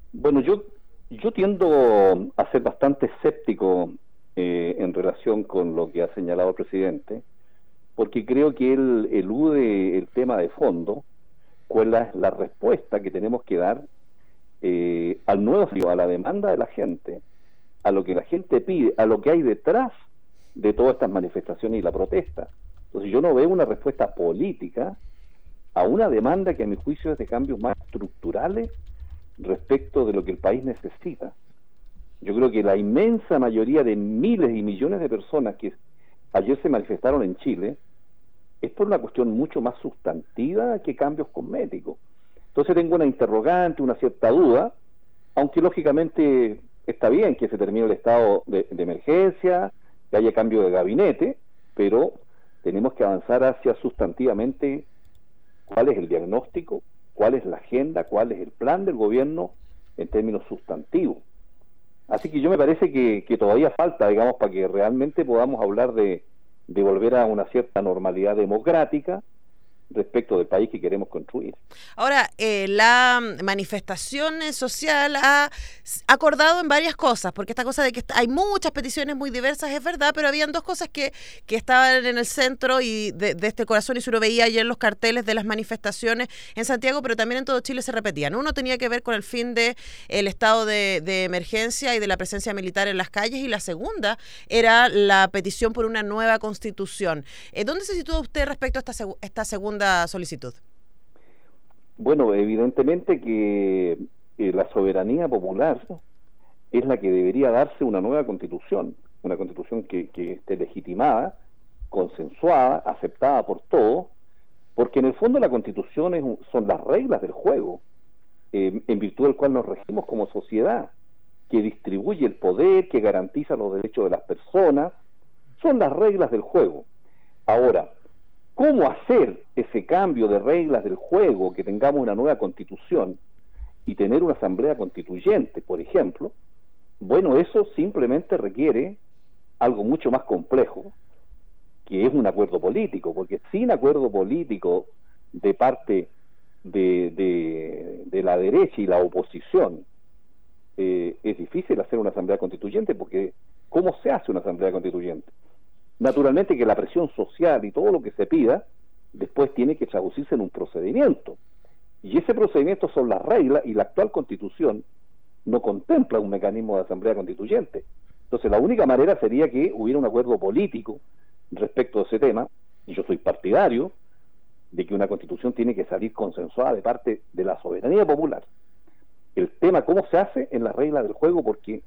Bueno, yo tiendo a ser bastante escéptico en relación con lo que ha señalado el presidente, porque creo que él elude el tema de fondo, cuál es la respuesta que tenemos que dar al nuevo desafío, a la demanda de la gente, a lo que la gente pide, a lo que hay detrás de todas estas manifestaciones y la protesta. Entonces yo no veo una respuesta política a una demanda que a mi juicio es de cambios más estructurales respecto de lo que el país necesita. Yo creo que la inmensa mayoría de miles y millones de personas que ayer se manifestaron en Chile es por una cuestión mucho más sustantiva que cambios cosméticos. Entonces tengo una interrogante, una cierta duda, aunque lógicamente está bien que se termine el estado de emergencia, que haya cambio de gabinete, pero tenemos que avanzar hacia sustantivamente cuál es el diagnóstico, cuál es la agenda, cuál es el plan del gobierno en términos sustantivos. Así que yo me parece que todavía falta, digamos, para que realmente podamos hablar de volver a una cierta normalidad democrática respecto del país que queremos construir. Ahora, la manifestación social ha acordado en varias cosas, porque esta cosa de que hay muchas peticiones muy diversas es verdad, pero habían dos cosas que estaban en el centro y de este corazón, y se lo veía ayer en los carteles de las manifestaciones en Santiago, pero también en todo Chile se repetían. Uno tenía que ver con el fin de el estado de emergencia y de la presencia militar en las calles, y la segunda era la petición por una nueva constitución. ¿Dónde se sitúa usted respecto a esta segunda solicitud? Bueno, evidentemente que la soberanía popular es la que debería darse una nueva constitución, una constitución que esté legitimada, consensuada, aceptada por todos, porque en el fondo la constitución son las reglas del juego, en virtud del cual nos regimos como sociedad, que distribuye el poder, que garantiza los derechos de las personas, son las reglas del juego. Ahora, ¿cómo hacer ese cambio de reglas del juego, que tengamos una nueva constitución y tener una asamblea constituyente, por ejemplo? Bueno, eso simplemente requiere algo mucho más complejo, que es un acuerdo político, porque sin acuerdo político de parte de la derecha y la oposición, es difícil hacer una asamblea constituyente, porque ¿cómo se hace una asamblea constituyente? Naturalmente que la presión social y todo lo que se pida después tiene que traducirse en un procedimiento, y ese procedimiento son las reglas, y la actual constitución no contempla un mecanismo de asamblea constituyente. Entonces la única manera sería que hubiera un acuerdo político respecto a ese tema, y yo soy partidario de que una constitución tiene que salir consensuada de parte de la soberanía popular. El tema cómo se hace en las reglas del juego, porque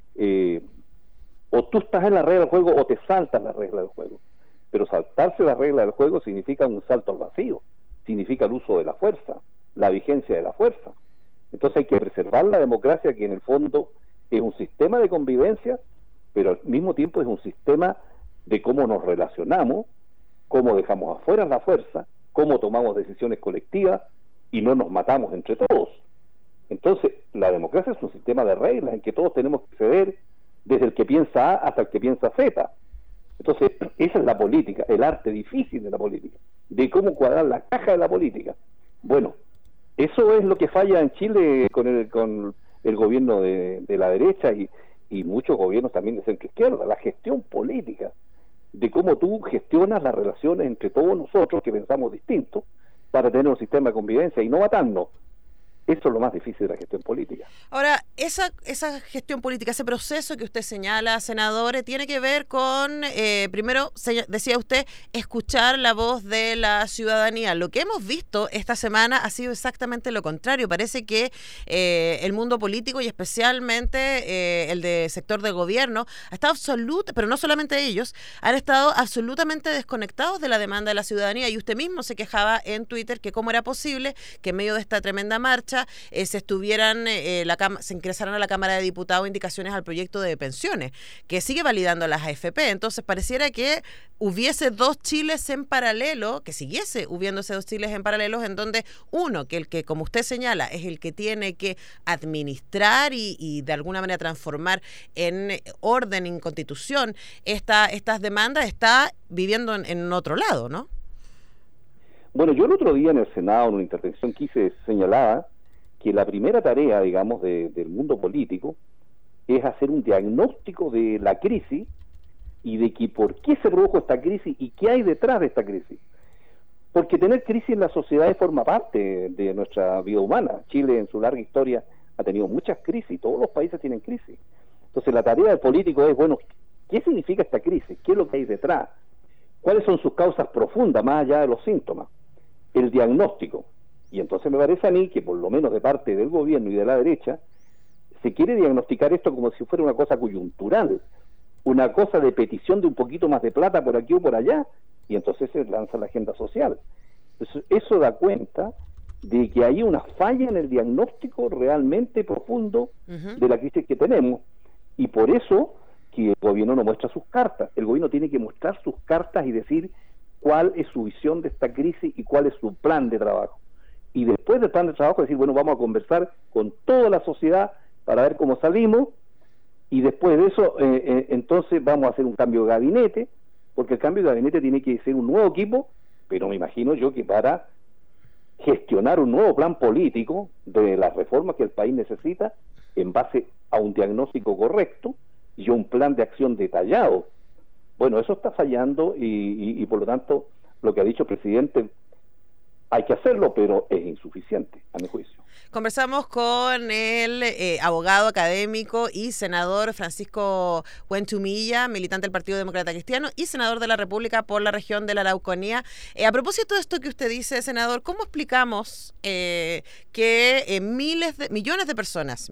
o tú estás en la regla del juego o te saltas la regla del juego. Pero saltarse la regla del juego significa un salto al vacío, significa el uso de la fuerza, la vigencia de la fuerza. Entonces hay que preservar la democracia, que en el fondo es un sistema de convivencia, pero al mismo tiempo es un sistema de cómo nos relacionamos, cómo dejamos afuera la fuerza, cómo tomamos decisiones colectivas y no nos matamos entre todos. Entonces la democracia es un sistema de reglas en que todos tenemos que ceder, desde el que piensa A hasta el que piensa Z. Entonces, esa es la política, el arte difícil de la política, de cómo cuadrar la caja de la política. Bueno, eso es lo que falla en Chile con el gobierno de la derecha y muchos gobiernos también de centro izquierda, la gestión política, de cómo tú gestionas las relaciones entre todos nosotros que pensamos distinto para tener un sistema de convivencia y no matarnos. Eso es lo más difícil de la gestión política. Ahora, esa gestión política, ese proceso que usted señala, senador, tiene que ver con, primero, decía usted, escuchar la voz de la ciudadanía. Lo que hemos visto esta semana ha sido exactamente lo contrario. Parece que el mundo político, y especialmente el de sector de gobierno, ha estado pero no solamente ellos, han estado absolutamente desconectados de la demanda de la ciudadanía. Y usted mismo se quejaba en Twitter que cómo era posible que en medio de esta tremenda marcha se ingresaran a la Cámara de Diputados indicaciones al proyecto de pensiones, que sigue validando las AFP. Entonces pareciera que hubiese dos Chiles en paralelo, que siguiese hubiéndose dos Chiles en paralelo, en donde uno, que el que, como usted señala, es el que tiene que administrar y de alguna manera transformar en orden, en constitución, estas demandas, está viviendo en otro lado, ¿no? Bueno, yo el otro día en el Senado, en una intervención que hice, señalaba que la primera tarea, digamos, del mundo político es hacer un diagnóstico de la crisis y de que por qué se produjo esta crisis y qué hay detrás de esta crisis. Porque tener crisis en la sociedad forma parte de nuestra vida humana. Chile en su larga historia ha tenido muchas crisis, todos los países tienen crisis. Entonces la tarea del político es, bueno, ¿qué significa esta crisis? ¿Qué es lo que hay detrás? ¿Cuáles son sus causas profundas, más allá de los síntomas? El diagnóstico. Y entonces me parece a mí que por lo menos de parte del gobierno y de la derecha, se quiere diagnosticar esto como si fuera una cosa coyuntural, una cosa de petición de un poquito más de plata por aquí o por allá, y entonces se lanza la agenda social. Entonces, eso da cuenta de que hay una falla en el diagnóstico realmente profundo de la crisis que tenemos, y por eso que el gobierno no muestra sus cartas. El gobierno tiene que mostrar sus cartas y decir cuál es su visión de esta crisis y cuál es su plan de trabajo. Y después del plan de trabajo decir, bueno, vamos a conversar con toda la sociedad para ver cómo salimos, y después de eso entonces vamos a hacer un cambio de gabinete, porque el cambio de gabinete tiene que ser un nuevo equipo, pero me imagino yo que para gestionar un nuevo plan político de las reformas que el país necesita en base a un diagnóstico correcto y un plan de acción detallado. Bueno, eso está fallando y por lo tanto lo que ha dicho el presidente hay que hacerlo, pero es insuficiente a mi juicio. Conversamos con el abogado académico y senador Francisco Huenchumilla, militante del Partido Demócrata Cristiano y senador de la República por la región de la Araucanía. A propósito de esto que usted dice, senador, ¿cómo explicamos que millones de personas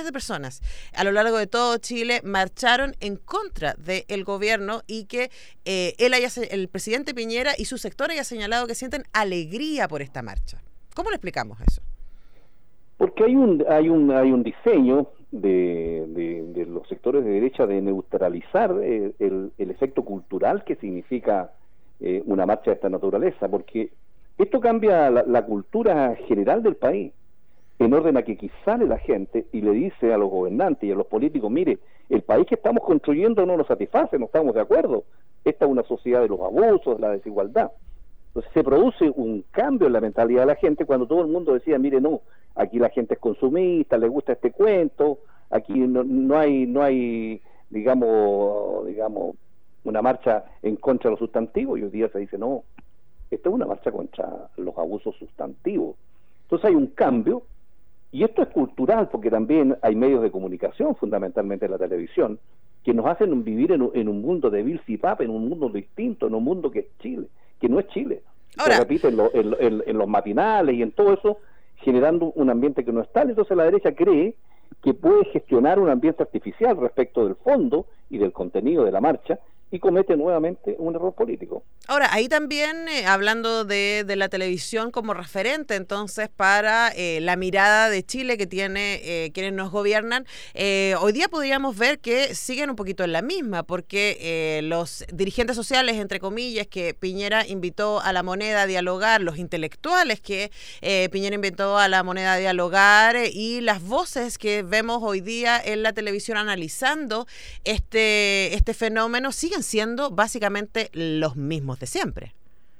a lo largo de todo Chile marcharon en contra del gobierno y que el presidente Piñera y su sector haya señalado que sienten alegría por esta marcha? ¿Cómo le explicamos eso? Porque hay un diseño de los sectores de derecha de neutralizar el efecto cultural que significa una marcha de esta naturaleza, porque esto cambia la cultura general del país, en orden a que aquí sale la gente y le dice a los gobernantes y a los políticos, mire, el país que estamos construyendo no nos satisface, no estamos de acuerdo, esta es una sociedad de los abusos, de la desigualdad. Entonces se produce un cambio en la mentalidad de la gente cuando todo el mundo decía, mire, no, aquí la gente es consumista, le gusta este cuento, aquí no hay digamos, una marcha en contra de los sustantivos, y hoy día se dice, no, esta es una marcha contra los abusos sustantivos. Entonces hay un cambio, y esto es cultural, porque también hay medios de comunicación, fundamentalmente la televisión, que nos hacen vivir en un mundo de Bill Cipap, en un mundo distinto, en un mundo que es Chile, que no es Chile. Ahora, se repite en los matinales y en todo eso, generando un ambiente que no es tal. Entonces la derecha cree que puede gestionar un ambiente artificial respecto del fondo y del contenido de la marcha, y comete nuevamente un error político. Ahora, ahí también, hablando de la televisión como referente, entonces, para la mirada de Chile que tiene quienes nos gobiernan, hoy día podríamos ver que siguen un poquito en la misma, porque los dirigentes sociales, entre comillas, que Piñera invitó a la moneda a dialogar, los intelectuales que Piñera invitó a la moneda a dialogar, y las voces que vemos hoy día en la televisión analizando este fenómeno, siguen siendo básicamente los mismos de siempre.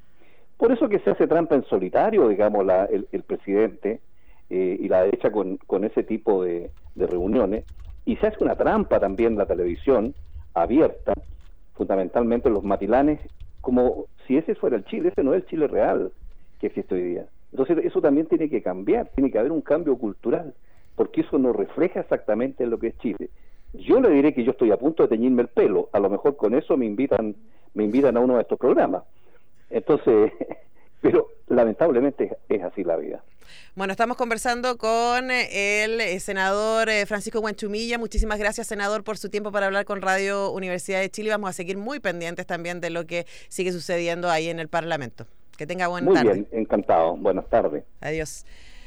Por eso que se hace trampa en solitario, digamos, el presidente y la derecha con ese tipo de reuniones, y se hace una trampa también la televisión abierta, fundamentalmente los matilanes, como si ese fuera el Chile. Ese no es el Chile real que existe hoy día. Entonces eso también tiene que cambiar, tiene que haber un cambio cultural, porque eso no refleja exactamente lo que es Chile. Yo le diré que yo estoy a punto de teñirme el pelo, a lo mejor con eso me invitan a uno de estos programas. Entonces, pero lamentablemente es así la vida. Bueno, estamos conversando con el senador Francisco Huenchumilla. Muchísimas gracias, senador, por su tiempo para hablar con Radio Universidad de Chile. Vamos a seguir muy pendientes también de lo que sigue sucediendo ahí en el Parlamento. Que tenga buena tarde. Muy bien, encantado. Buenas tardes. Adiós.